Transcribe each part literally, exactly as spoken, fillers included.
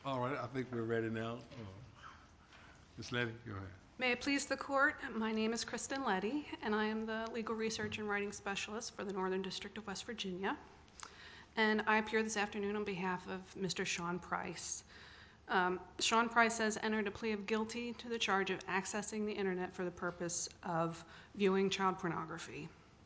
All right, I think we're ready now. Miz Letty, go ahead. May it please the court, my name is Kristen Letty, and I am the Legal Research and Writing Specialist for the Northern District of West Virginia. And I appear this afternoon on behalf of Mister Sean Price. Um, Sean Price has entered a plea of guilty to the charge of accessing the internet for the purpose of viewing child pornography.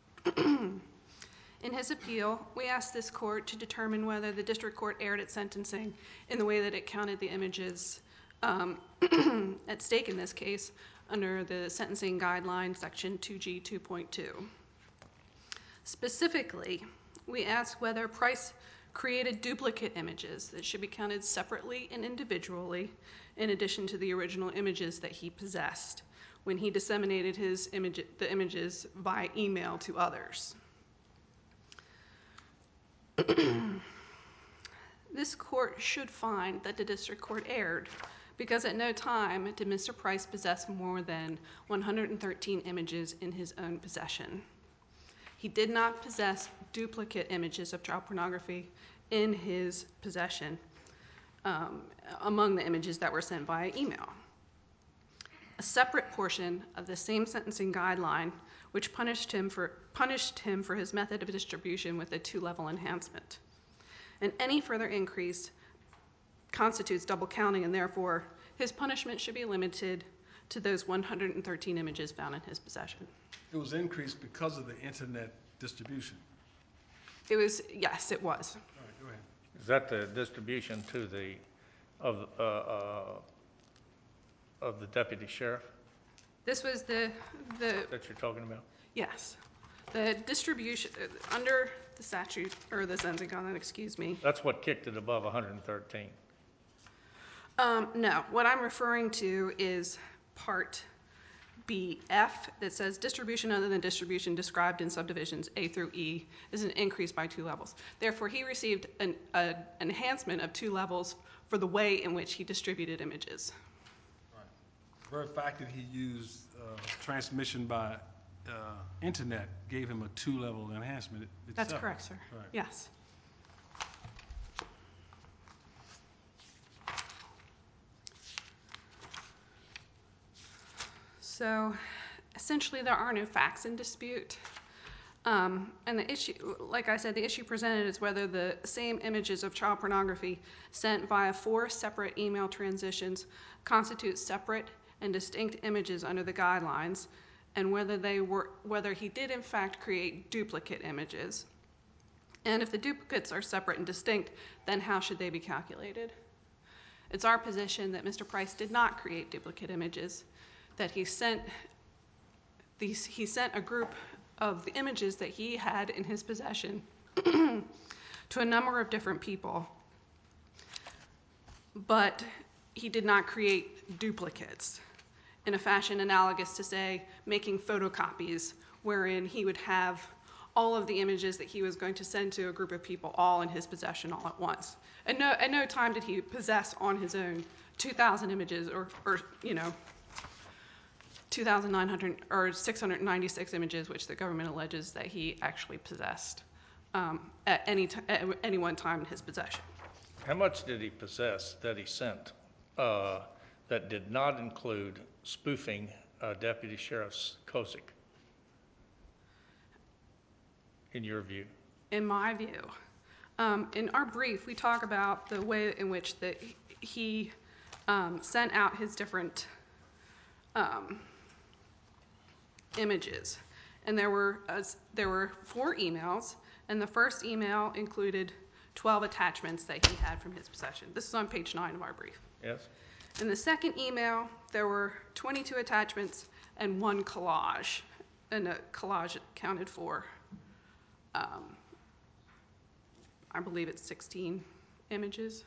In his appeal, we asked this court to determine whether the district court erred at sentencing in the way that it counted the images um, at stake in this case under the sentencing guideline section two G two point two. Specifically, we asked whether Price created duplicate images that should be counted separately and individually in addition to the original images that he possessed when he disseminated his image, the images by email to others. This court should find that the district court erred because at no time did Mister Price possess more than one hundred thirteen images in his own possession. He did not possess duplicate images of child pornography in his possession um, among the images that were sent via email. A separate portion of the same sentencing guideline, which punished him for, punished him for his method of distribution with a two-level enhancement. And any further increase constitutes double counting, and therefore his punishment should be limited to those one hundred thirteen images found in his possession. It was increased because of the internet distribution. It was, yes, it was. All right, go ahead. Is that the distribution to the, of, uh, uh, of the deputy sheriff This was the, the that you're talking about? yes, the distribution, uh, under the statute, or the sentencing guideline, excuse me. That's what kicked it above one hundred thirteen. Um, no, what I'm referring to is Part B F that says distribution other than distribution described in subdivisions A through E is an increase by two levels. Therefore, he received an a, enhancement of two levels for the way in which he distributed images. Right. The very fact that he used uh, transmission by uh, internet gave him a two-level enhancement itself. That's correct, sir. Right. Yes. So essentially there are no facts in dispute. Um, and the issue, like I said, the issue presented is whether the same images of child pornography sent via four separate email transitions constitute separate and distinct images under the guidelines, and whether they were, whether he did in fact create duplicate images. And if the duplicates are separate and distinct, then how should they be calculated? It's our position that Mister Price did not create duplicate images, that he sent these, he sent a group of the images that he had in his possession to a number of different people, but he did not create duplicates in a fashion analogous to, say, making photocopies wherein he would have all of the images that he was going to send to a group of people all in his possession all at once. At no, at no time did he possess on his own two thousand images or, or you know, two thousand nine hundred or six hundred ninety-six images, which the government alleges that he actually possessed um, at any t- at any one time in his possession. How much did he possess that he sent uh, that did not include spoofing uh, Deputy Sheriff Kosick, in your view? In my view, um, in our brief, we talk about the way in which the, he um, sent out his different um, images, and there were uh, there were four emails, and the first email included twelve attachments that he had from his possession. This is on page nine of our brief. Yes. In the second email, there were twenty-two attachments and one collage, and a collage accounted for, um, I believe it's sixteen images.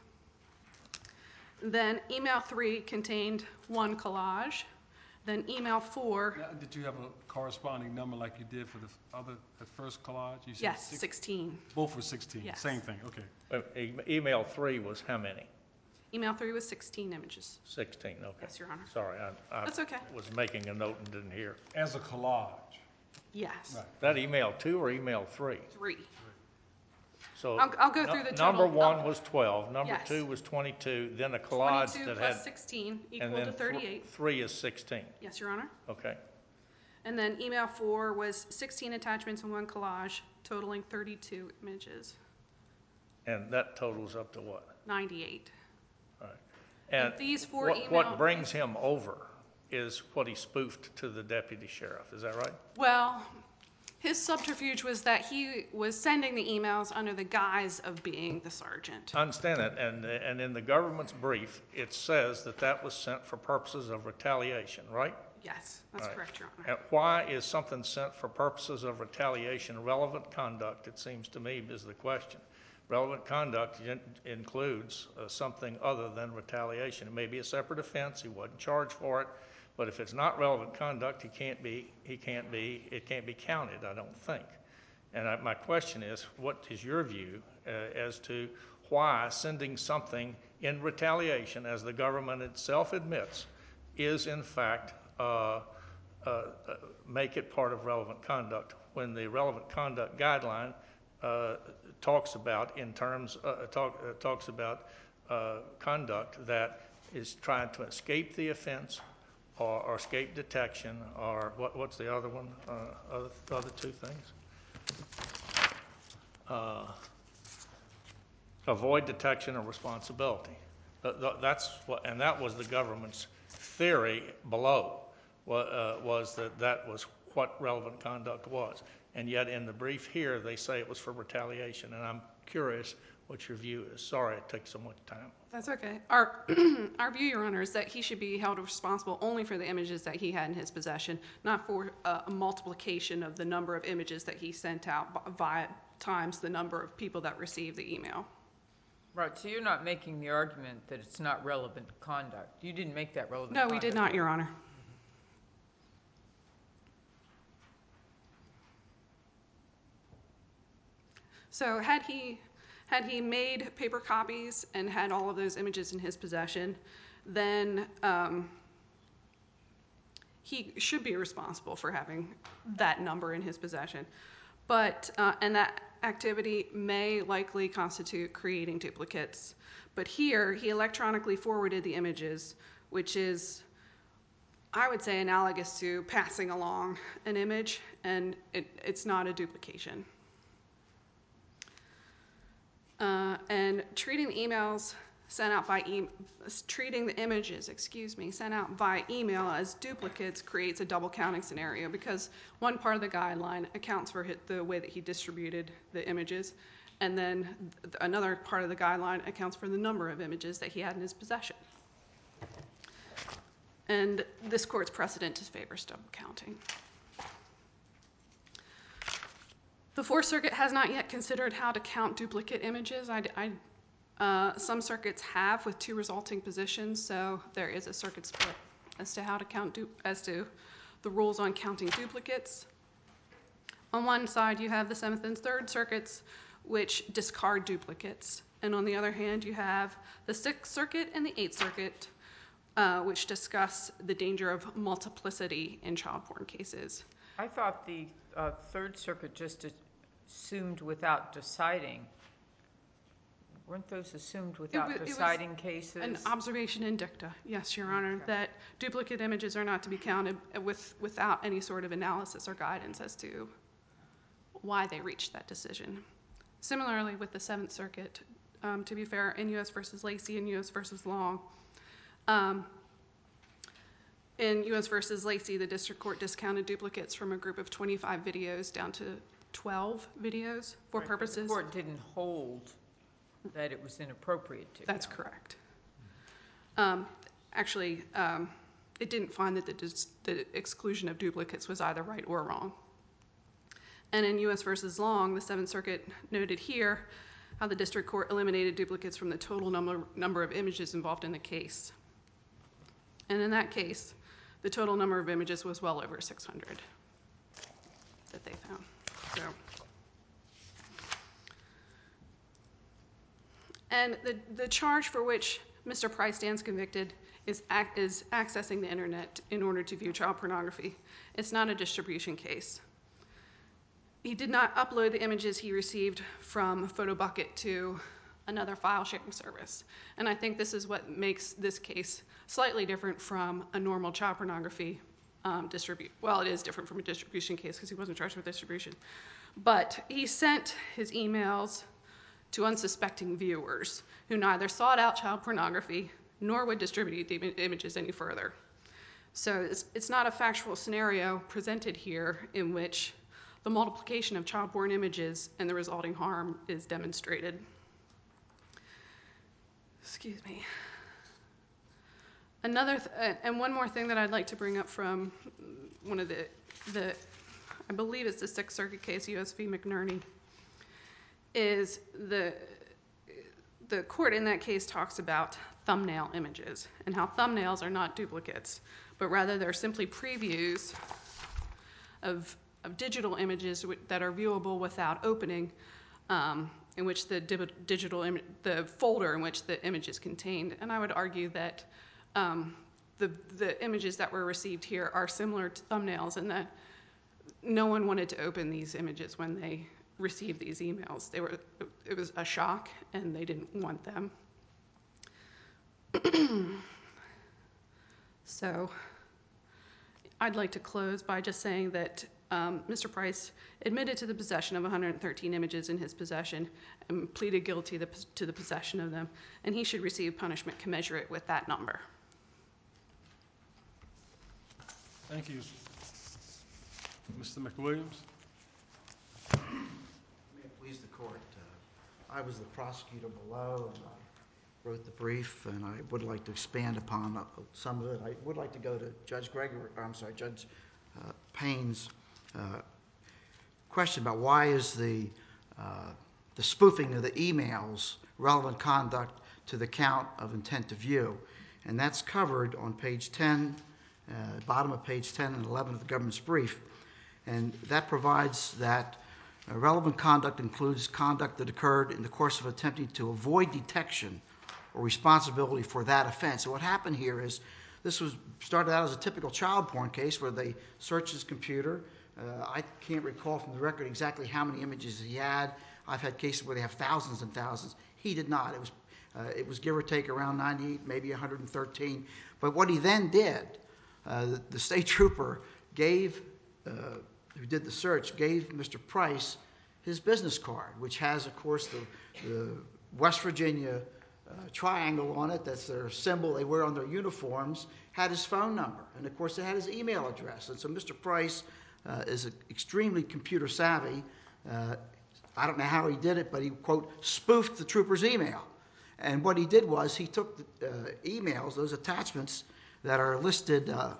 Then email three contained one collage. Then email four. Now, did you have a corresponding number like you did for the other, the first collage? You said Yes, six, sixteen. both were sixteen. Yes. Same thing. Okay. Uh, e- email three was how many? Email three was sixteen images. sixteen, okay. Yes, Your Honor. Sorry, I, I That's okay. was making a note and didn't hear. As a collage. Yes. Right. That email two or email three? Three. So I'll, I'll go nu- through the number total. one was twelve, number Yes. two was twenty-two, then a collage twenty-two that plus had, sixteen and equal then to th- thirty-eight. three is sixteen. Yes, Your Honor. Okay. And then email four was sixteen attachments and one collage, totaling thirty-two images, And that totals up to what? ninety-eight. All right. And these four what, email- what brings him over is what he spoofed to the deputy sheriff, is that right? Well, his subterfuge was that he was sending the emails under the guise of being the sergeant. I understand that, and, and in the government's brief, it says that that was sent for purposes of retaliation, right? Yes, that's All right. correct, Your Honor. And why is something sent for purposes of retaliation relevant conduct, it seems to me, is the question. Relevant conduct in- includes uh, something other than retaliation. It may be a separate offense, he wasn't charged for it, but if it's not relevant conduct, he can't be, he can't be, it can't be counted, I don't think. And I, my question is, what is your view uh, as to why sending something in retaliation, as the government itself admits, is in fact uh, uh, uh, make it part of relevant conduct, when the relevant conduct guideline uh, talks about in terms, uh, talk, uh, talks about uh, conduct that is trying to escape the offense or, or escape detection, or what, what's the other one, uh, other, other two things? Uh, avoid detection or responsibility. Th- th- That's what, and that was the government's theory below, wa- uh, was that that was what relevant conduct was. And yet in the brief here, they say it was for retaliation, and I'm curious what your view is. Sorry it takes so much time. That's okay. Our, our view, Your Honor, is that he should be held responsible only for the images that he had in his possession, not for uh, a multiplication of the number of images that he sent out b- via times the number of people that received the email. Right, so you're not making the argument that it's not relevant conduct. You didn't make that relevant No, conduct. we did not, Your Honor. So had he, had he made paper copies and had all of those images in his possession, then um, he should be responsible for having that number in his possession. But, uh, and that activity may likely constitute creating duplicates. But here, he electronically forwarded the images, which is, I would say, analogous to passing along an image, and it, it's not a duplication. Uh, and treating the emails sent out by e- treating the images, excuse me, sent out by email as duplicates creates a double counting scenario, because one part of the guideline accounts for hit the way that he distributed the images, and then th- another part of the guideline accounts for the number of images that he had in his possession. And this court's precedent favors double counting. The Fourth Circuit has not yet considered how to count duplicate images. I, I, uh, some circuits have with two resulting positions, so there is a circuit split as to how to count, du- as to the rules on counting duplicates. On one side, you have the Seventh and Third Circuits, which discard duplicates. And on the other hand, you have the Sixth Circuit and the Eighth Circuit, uh, which discuss the danger of multiplicity in child porn cases. I thought the uh, Third Circuit just assumed without deciding. Weren't those assumed without wa- it was deciding cases? An observation in dicta, yes, Your Honor, Okay. that duplicate images are not to be counted with, without any sort of analysis or guidance as to why they reached that decision. Similarly with the Seventh Circuit, um, to be fair, in U S versus Lacey and U S versus Long, um, in U S versus Lacey, the district court discounted duplicates from a group of twenty-five videos down to twelve videos for Right, but purposes. The court didn't hold that it was inappropriate to. That's count. correct. Um, actually, um, it didn't find that the, dis- the exclusion of duplicates was either right or wrong. And in U S versus Long, the Seventh Circuit noted here how the district court eliminated duplicates from the total number, number of images involved in the case. And in that case, the total number of images was well over six hundred that they found. So. And the, the charge for which Mister Price stands convicted is, ac- is accessing the internet in order to view child pornography. It's not a distribution case. he did not upload the images he received from PhotoBucket to another file sharing service. And I think this is what makes this case slightly different from a normal child pornography um, distribute. Well, it is different from a distribution case because he wasn't charged with distribution. But he sent his emails to unsuspecting viewers who neither sought out child pornography nor would distribute the im- images any further. So it's, it's not a factual scenario presented here in which the multiplication of child porn images and the resulting harm is demonstrated. Excuse me. Another, th- uh, and one more thing that I'd like to bring up from one of the, the, I believe it's the Sixth Circuit case, U S v. McNerney, is the, the court in that case talks about thumbnail images and how thumbnails are not duplicates, but rather they're simply previews of, of digital images that are viewable without opening, um, in which the digital Im- the folder in which the image is contained. And I would argue that um, the the images that were received here are similar to thumbnails, and that no one wanted to open these images when they received these emails. They were it was a shock, and they didn't want them. So I'd like to close by just saying that um, Mister Price admitted to the possession of one hundred thirteen images in his possession and pleaded guilty the, to the possession of them, and he should receive punishment commensurate with that number. Thank you. Mister McWilliams? May it please the court. Uh, I was the prosecutor below, and I wrote the brief, and I would like to expand upon uh, some of it. I would like to go to Judge Gregory, or I'm sorry, Judge uh, Payne's uh, question about why is the uh, the spoofing of the emails relevant conduct to the count of intent to view, and that's covered on page ten, uh, bottom of page ten and eleven of the government's brief, and that provides that uh, relevant conduct includes conduct that occurred in the course of attempting to avoid detection or responsibility for that offense. So what happened here is this was started out as a typical child porn case where they searched his computer. Uh, I can't recall from the record exactly how many images he had. I've had cases where they have thousands and thousands. He did not. It was, uh, it was give or take around ninety-eight, maybe one hundred thirteen. But what he then did, uh, the, the state trooper gave, uh, who did the search, gave Mister Price his business card, which has, of course, the, the West Virginia uh, triangle on it. That's their symbol they wear on their uniforms. Had his phone number, and of course, it had his email address. And so Mister Price uh, is extremely computer savvy. Uh, I don't know how he did it, but he, quote, spoofed the trooper's email. And what he did was he took the uh, emails, those attachments that are listed uh,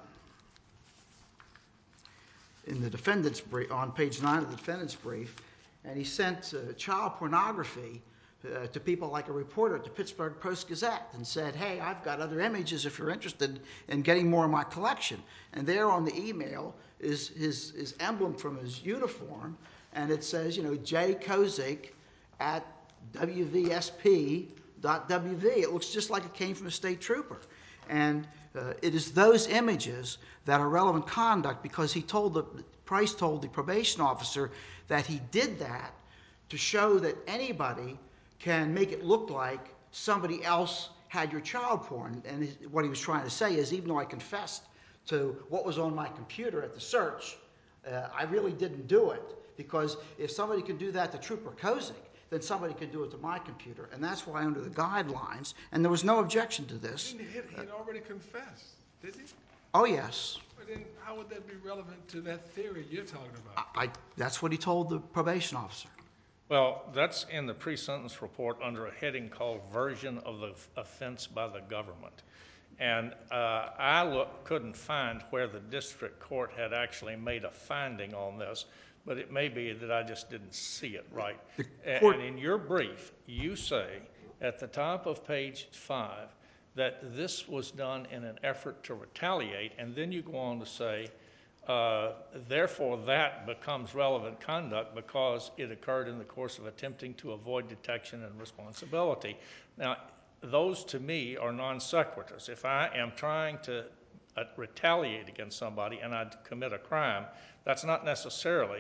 in the defendant's brief, on page nine of the defendant's brief, and he sent uh, child pornography uh, to people like a reporter at the Pittsburgh Post-Gazette and said, hey, I've got other images if you're interested in getting more of my collection. And there on the email is his, his emblem from his uniform, and it says, you know, J. Kozik at W V S P dot W V. It looks just like it came from a state trooper. And uh, it is those images that are relevant conduct because he told the, Price told the probation officer that he did that to show that anybody can make it look like somebody else had your child porn. And his, what he was trying to say is, even though I confessed to what was on my computer at the search, uh, I really didn't do it. Because if somebody can do that to Trooper Kozik, then somebody can do it to my computer. And that's why under the guidelines, and there was no objection to this. He had already confessed, did he? Oh, yes. But then how would that be relevant to that theory you're talking about? I, I, that's what he told the probation officer. Well, that's in the pre-sentence report under a heading called Version of the Offense by the Government. And uh, I look, couldn't find where the district court had actually made a finding on this, but it may be that I just didn't see it right. Court- And in your brief, you say at the top of page five that this was done in an effort to retaliate, and then you go on to say, uh, therefore that becomes relevant conduct because it occurred in the course of attempting to avoid detection and responsibility. Now, those to me are non sequiturs. If I am trying to uh, retaliate against somebody and I commit a crime, that's not necessarily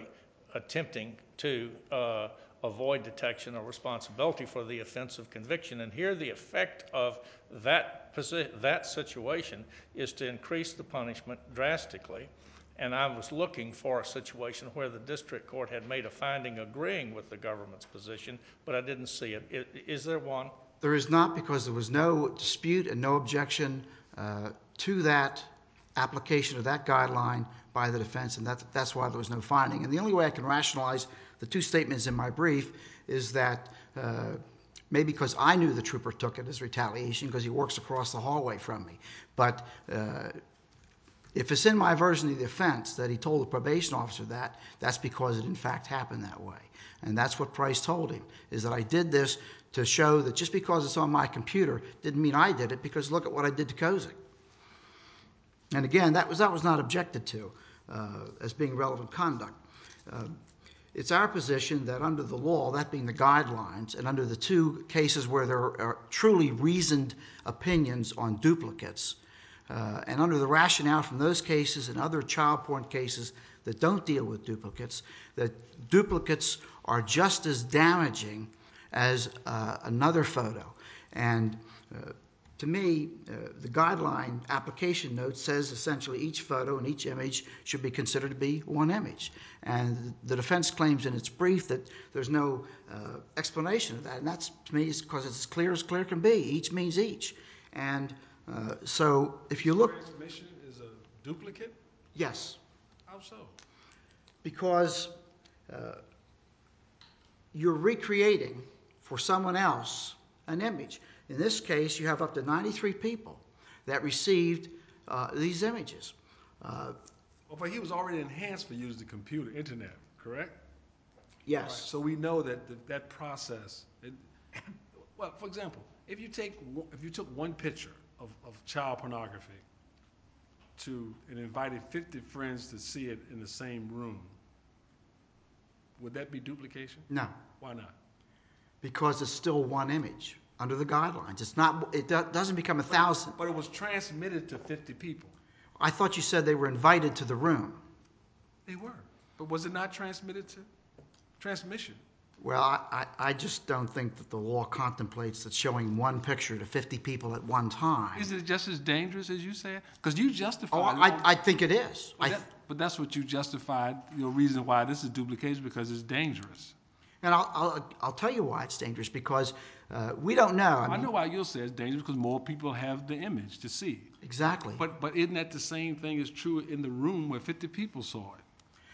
attempting to uh, avoid detection or responsibility for the offense of conviction. And here the effect of that, posi- that situation is to increase the punishment drastically. And I was looking for a situation where the district court had made a finding agreeing with the government's position, but I didn't see it. I- Is there one? There is not, because there was no dispute and no objection uh, to that application of that guideline by the defense, and that, that's why there was no finding. And the only way I can rationalize the two statements in my brief is that uh, maybe because I knew the trooper took it as retaliation because he works across the hallway from me. But uh, if it's in my version of the offense that he told the probation officer that, that's because it in fact happened that way. And that's what Price told him, is that I did this to show that just because it's on my computer didn't mean I did it, because look at what I did to Kozik. And again, that was, that was not objected to uh, as being relevant conduct. Uh, it's our position that under the law, that being the guidelines, and under the two cases where there are truly reasoned opinions on duplicates, uh, and under the rationale from those cases and other child porn cases that don't deal with duplicates, that duplicates are just as damaging as uh, another photo. And uh, to me, uh, the guideline application note says essentially each photo and each image should be considered to be one image. And the defense claims in its brief that there's no uh, explanation of that. And that's, to me, because it's as clear as clear can be. Each means each. And uh, so if you look... Transmission is a duplicate? Yes. How so? Because uh, you're recreating for someone else an image. In this case, you have up to ninety-three people that received uh, these images. Uh, Well, but he was already enhanced for using the computer, internet, correct? yes. Right. So we know that th- that process. It, well, for example, if you take one- if you took one picture of, of child pornography to and invited fifty friends to see it in the same room, would that be duplication? No, Why not? because it's still one image under the guidelines. It's not. It do- doesn't become a thousand. But it was transmitted to fifty people. I thought you said they were invited to the room. They were, but was it not transmitted to transmission? Well, I, I, I just don't think that the law contemplates that showing one picture to fifty people at one time. Is it just as dangerous as you said? Because you justified. Oh, I, I think it is. But, I, that, but that's what you justified. Your reason why this is duplication because it's dangerous. and I'll, I'll, I'll tell you why it's dangerous, because uh, we don't know. I, I mean, know why you'll say it's dangerous because more people have the image to see. exactly. But but isn't that the same thing is true in the room where fifty people saw it?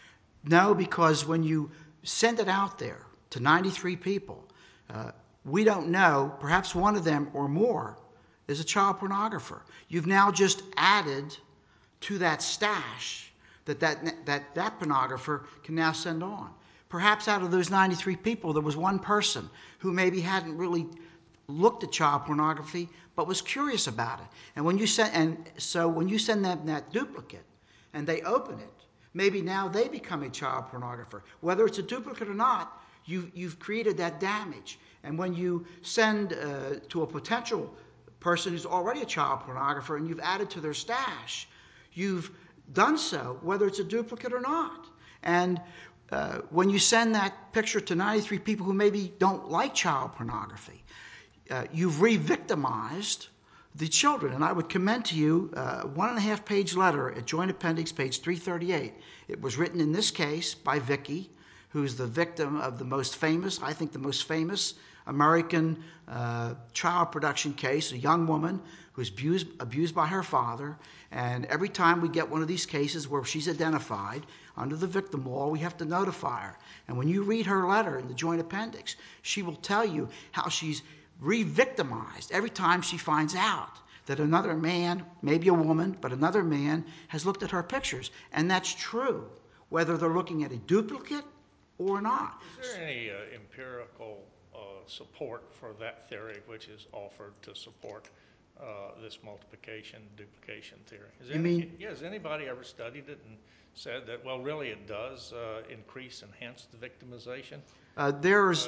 No, because when you send it out there to ninety-three people, uh, we don't know, perhaps one of them or more is a child pornographer. You've now just added to that stash that that, that, that pornographer can now send on. Perhaps out of those ninety-three people, there was one person who maybe hadn't really looked at child pornography but was curious about it. And when you send, and so when you send them that duplicate and they open it, maybe now they become a child pornographer. Whether it's a duplicate or not, you've, you've created that damage. And when you send uh, to a potential person who's already a child pornographer and you've added to their stash, you've done so whether it's a duplicate or not. And uh, when you send that picture to ninety-three people who maybe don't like child pornography, uh, you've re-victimized the children. And I would commend to you a one and a half page letter at Joint Appendix page three thirty-eight. It was written in this case by Vicky, who's the victim of the most famous, I think the most famous American uh, child production case, a young woman who's abused, abused by her father. And every time we get one of these cases where she's identified under the victim law, we have to notify her. And when you read her letter in the Joint Appendix, she will tell you how she's re-victimized every time she finds out that another man, maybe a woman, but another man has looked at her pictures. And that's true, whether they're looking at a duplicate or not. Is there any uh, empirical uh, support for that theory which is offered to support uh, this multiplication, duplication theory? Is You any, mean- Yeah, has anybody ever studied it and said that, well, really it does uh, increase, enhance the victimization? Uh, there's, Uh,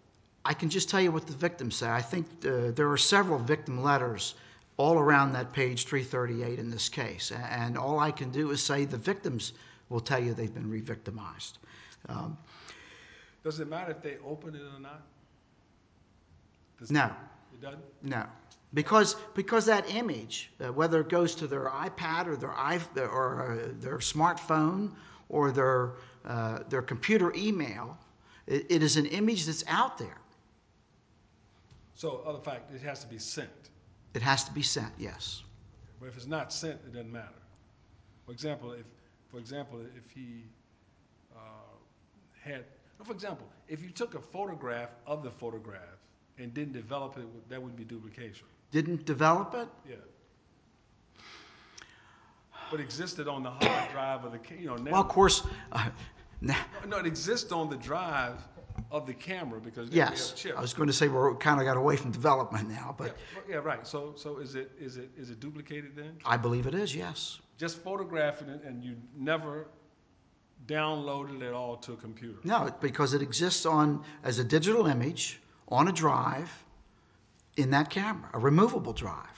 I can just tell you what the victims say. I think uh, there are several victim letters all around that page three thirty-eight in this case. And all I can do is say the victims will tell you they've been re-victimized. Um, Does it matter if they open it or not? Does- No. It doesn't? No, because because that image, uh, whether it goes to their iPad or their i or uh, their smartphone or their uh, their computer email, it, it is an image that's out there. So, other fact, it has to be sent. It has to be sent. Yes. But if it's not sent, it doesn't matter. For example, if for example, if he uh, had, for example, if you took a photograph of the photograph and didn't develop it, that would be duplication. Didn't develop it. Yeah. But existed on the hard drive of the, ca- you know, now. Well, of course. Uh, now, No, it exists on the drive of the camera because now yes, we have chips. I was going to say we're kind of got away from development now, but yeah, well, yeah, right. So, so is it is it is it duplicated then? I believe it is. Yes. Just photographing it and you never downloaded it all to a computer. No, because it exists on as a digital image on a drive in that camera, a removable drive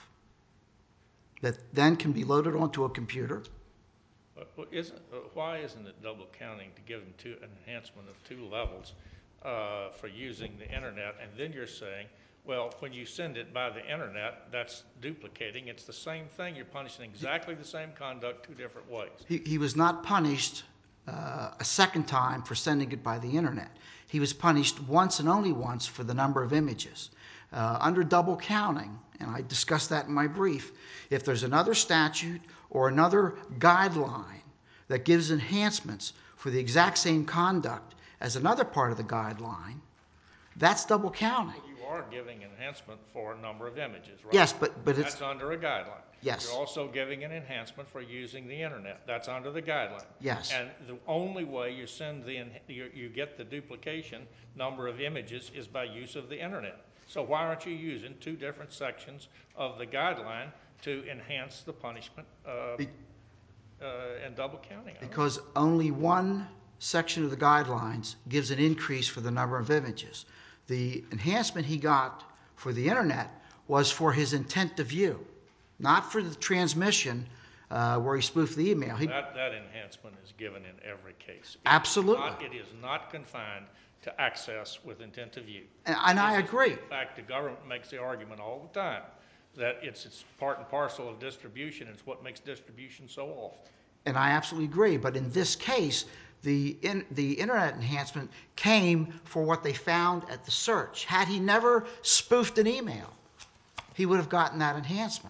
that then can be loaded onto a computer. But what isn't, uh, why isn't it double counting to give them two, an enhancement of two levels uh, for using the internet? And then you're saying, well, when you send it by the internet, that's duplicating. It's the same thing. You're punishing exactly the same conduct two different ways. He, he was not punished uh, a second time for sending it by the internet. He was punished once and only once for the number of images. Uh, under double counting, and I discussed that in my brief, if there's another statute or another guideline that gives enhancements for the exact same conduct as another part of the guideline, that's double counting. You are giving enhancement for a number of images, right? Yes, but, but it's... That's under a guideline. Yes. You're also giving an enhancement for using the internet. That's under the guideline. Yes. And the only way you send the, en- you, you get the duplication number of images is by use of the internet. So why aren't you using two different sections of the guideline to enhance the punishment uh, Be- uh, and double counting? I don't know. Because only one section of the guidelines gives an increase for the number of images. The enhancement he got for the internet was for his intent to view, not for the transmission uh, where he spoofed the email. He, That, that enhancement is given in every case. It is Absolutely. not- It is not confined to access with intent to view. and, and I It is- agree. In fact, the government makes the argument all the time that it's, it's part and parcel of distribution. It's what makes distribution so awful. And I absolutely agree. But in this case, the, in, the internet enhancement came for what they found at the search. Had he never spoofed an email, he would have gotten that enhancement.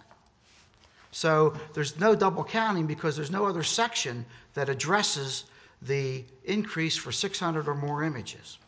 So there's no double counting because there's no other section that addresses the increase for six hundred or more images.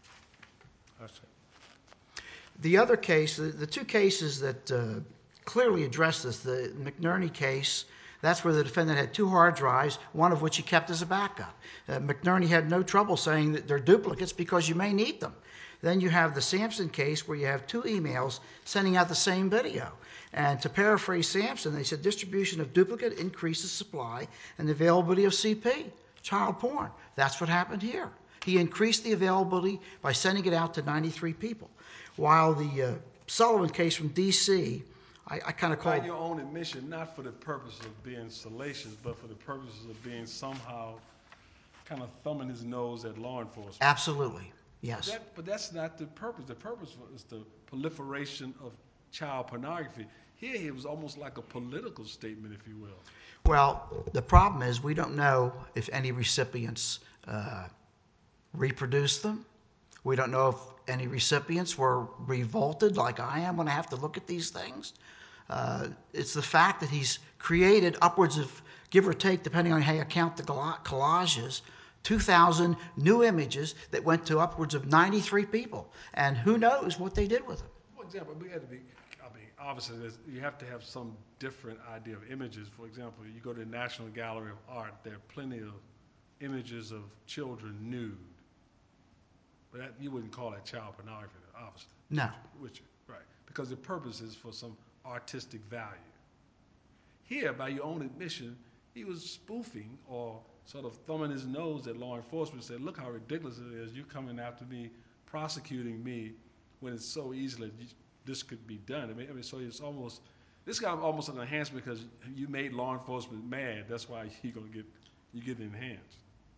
I see. The other case, the, the two cases that uh, clearly address this, the McNerney case, that's where the defendant had two hard drives, one of which he kept as a backup. Uh, McNerney had no trouble saying that they're duplicates because you may need them. Then you have the Sampson case where you have two emails sending out the same video. And to paraphrase Sampson, they said distribution of duplicate increases supply and the availability of C P, child porn. That's what happened here. He increased the availability by sending it out to ninety-three people. While the uh, Sullivan case from D C, I, I kind of By called... your own admission, not for the purpose of being salacious, but for the purposes of being somehow kind of thumbing his nose at law enforcement. Absolutely, yes. That, but that's not the purpose. The purpose is the proliferation of child pornography. Here, it was almost like a political statement, if you will. Well, the problem is we don't know if any recipients uh, reproduced them. We don't know if any recipients were revolted like I am when I have to look at these things. Uh, it's the fact that he's created upwards of, give or take, depending on how you count the collages, two thousand new images that went to upwards of ninety-three people. And who knows what they did with them. For example, we had to be, I mean, obviously, there's, you have to have some different idea of images. For example, you go to the National Gallery of Art, there are plenty of images of children nude. But that, you wouldn't call that child pornography, obviously. No. Would you? Right. Because the purpose is for some artistic value. Here, by your own admission, he was spoofing or sort of thumbing his nose at law enforcement and said, look how ridiculous it is. You're coming after me, prosecuting me, when it's so easily this could be done. I mean, I mean, so it's almost, this got almost an enhancement because you made law enforcement mad. That's why you're gonna get, you get enhanced.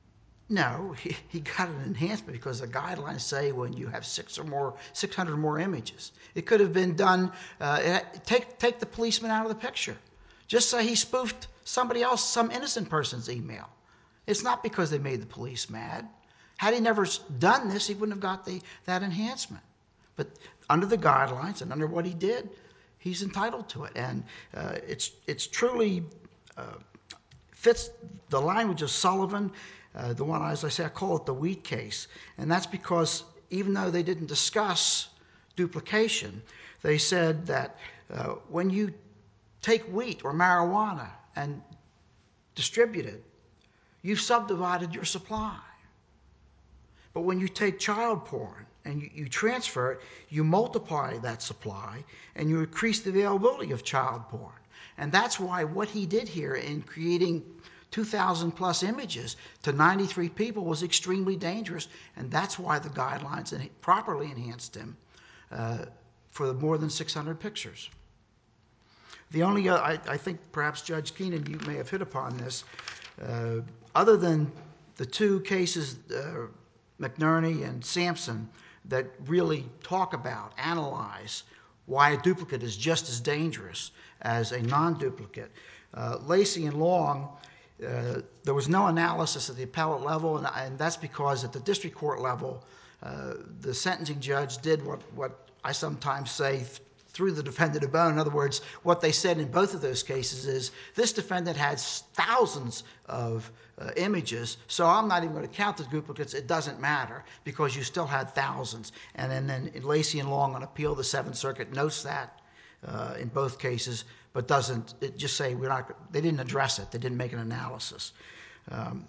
No, he, he got an enhancement because the guidelines say when you have six or more, six hundred or more images. It could have been done, uh, take, take the policeman out of the picture. Just say he spoofed somebody else, some innocent person's email. It's not because they made the police mad. Had he never done this, he wouldn't have got the, that enhancement. But under the guidelines and under what he did, he's entitled to it. And uh, it's, it's truly uh, fits the language of Sullivan. Uh, the one, as I say, I call it the wheat case. And that's because even though they didn't discuss duplication, they said that uh, when you take wheat or marijuana and distribute it, you've subdivided your supply. But when you take child porn and you, you transfer it, you multiply that supply and you increase the availability of child porn. And that's why what he did here in creating two thousand plus images to ninety-three people was extremely dangerous, and that's why the guidelines properly enhanced him uh, for more than six hundred pictures. The only, uh, I, I think perhaps Judge Keenan, you may have hit upon this, uh, other than the two cases, uh, McNerney and Sampson, that really talk about, analyze why a duplicate is just as dangerous as a non-duplicate. Uh, Lacey and Long, uh, there was no analysis at the appellate level, and, and that's because at the district court level, uh, the sentencing judge did what, what I sometimes say, th- threw the defendant a bone. In other words, what they said in both of those cases is, this defendant had thousands of uh, images, so I'm not even going to count the duplicates. It doesn't matter because you still had thousands. And then, then Lacey and Long on appeal, the Seventh Circuit notes that uh, in both cases, but doesn't it just say we're not. They didn't address it. They didn't make an analysis. Um,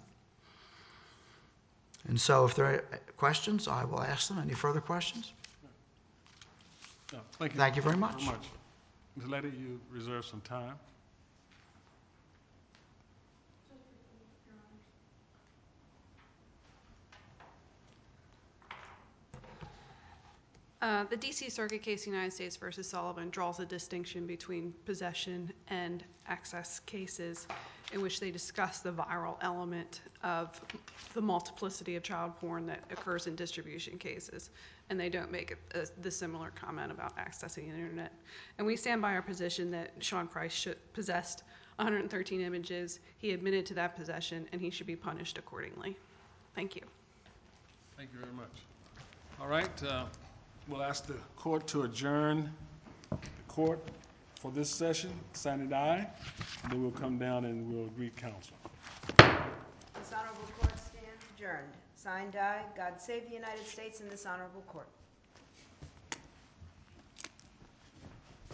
and so, if there are questions, I will ask them. Any further questions? No, thank you. Thank you very much. Very much. Miz Letty, you reserve some time. Uh, the D C Circuit case, United States versus Sullivan, draws a distinction between possession and access cases in which they discuss the viral element of the multiplicity of child porn that occurs in distribution cases, and they don't make a, a, the similar comment about accessing the internet. And we stand by our position that Sean Price should, possessed one hundred thirteen images. He admitted to that possession, and he should be punished accordingly. Thank you. Thank you very much. All right, uh, we'll ask the court to adjourn the court for this session. Signed aye. And then we'll come down and we'll greet counsel. This honorable court stands adjourned. Signed, aye. God save the United States and this honorable court.